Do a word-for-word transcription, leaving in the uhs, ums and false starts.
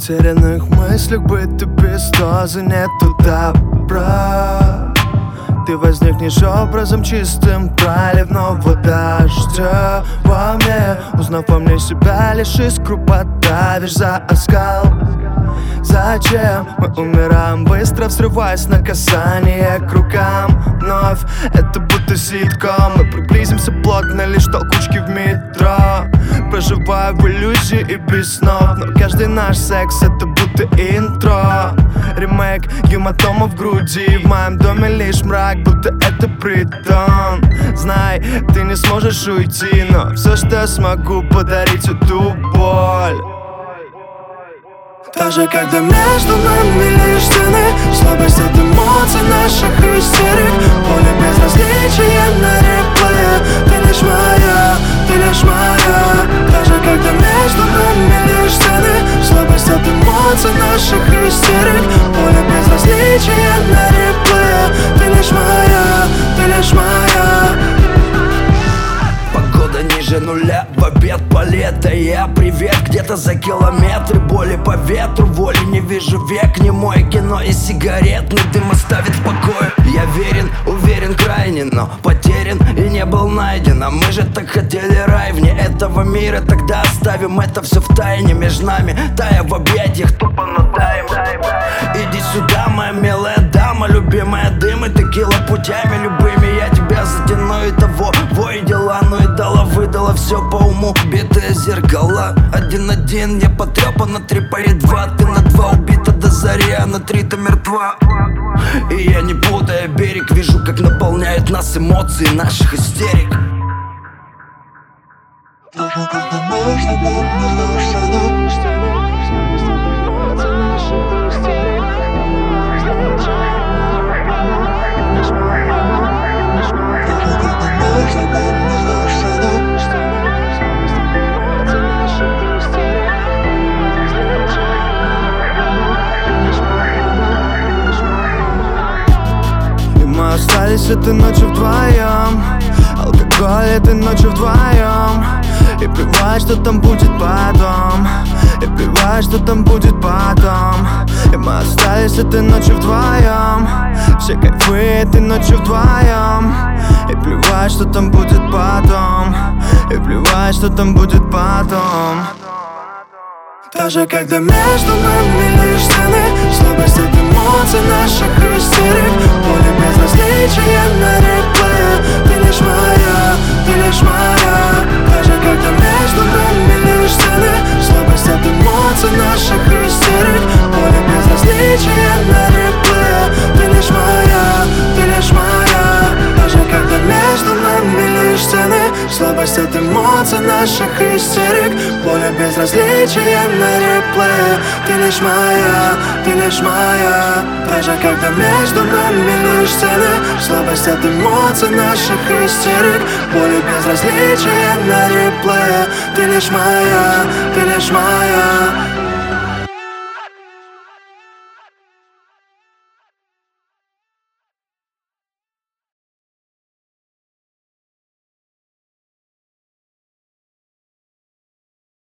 потерянных мыслях быть и без дозы нету добра. Ты возникнешь образом чистым проливного дождя во мне, узнав во мне себя, лишь искру подавишь за оскал. Зачем мы умираем быстро, взрываясь на касание к рукам? Вновь это будто ситком, мы приблизимся плотно, лишь толкучки в метро. Проживаю в иллюзии и без снов, но каждый наш секс это будто интро. Ремейк гематома в груди, в моем доме лишь мрак, будто это притон. Знай, ты не сможешь уйти, но все, что я смогу, подарить эту боль. Даже когда между нами лишь стены, слабость от эмоций наших истерик, поле безразличия на реплее. Ты лишь моя, ты лишь моя. Даже когда между нами лишь стены, слабость от эмоций наших истерик, поле безразличия на реплее. Ты лишь моя, ты лишь моя. Погода ниже нуля, в обед полета. Я привет, где-то за километры. Боли по ветру, воли не вижу век. Не мой кино и сигаретный дым оставит в покое. Я верен, уверен крайне, но потерян и не был найден. А мы же так хотели рай вне этого мира. Тогда оставим это все в тайне между нами, тая в объятиях, тупо нутаем. Иди сюда, моя милая дама, любимая дым и текила путями любыми. Я тебя затяну и того, вой дела, ну и дала, выдала все по уму. Битые зеркала, один-один, я потрепан на три поет два. Ты на два убита до зари, а на три ты мертва. И я не путаю берег, вижу, как наполняют нас эмоции наших истерик. Мы остались этой ночью вдвоем, алкоголь этой ночью вдвоем. И плевать, что там будет потом, и плевать, что там будет потом. И мы остались этой ночью вдвоем, все кайфы этой ночью вдвоем. И плевать, что там будет потом, и плевать, что там будет потом. Даже когда между нами лишь стены, слабость от эмоций наших истерик, поле безразличия на реплее. Ты лишь моя, ты лишь моя. Даже когда между нами лишь стены, слабость от эмоций наших истерик, поле безразличия на реплее. Ты лишь моя, ты лишь моя. Даже когда между нами лишь стены, слабость от эмоций наших истерик, поле безразличия на реплее. Ты лишь моя, ты лишь моя. Даже когда между нами лишь стены, слабость от эмоций наших истерик, поле безразличия на реплее. Ты лишь моя, ты лишь моя.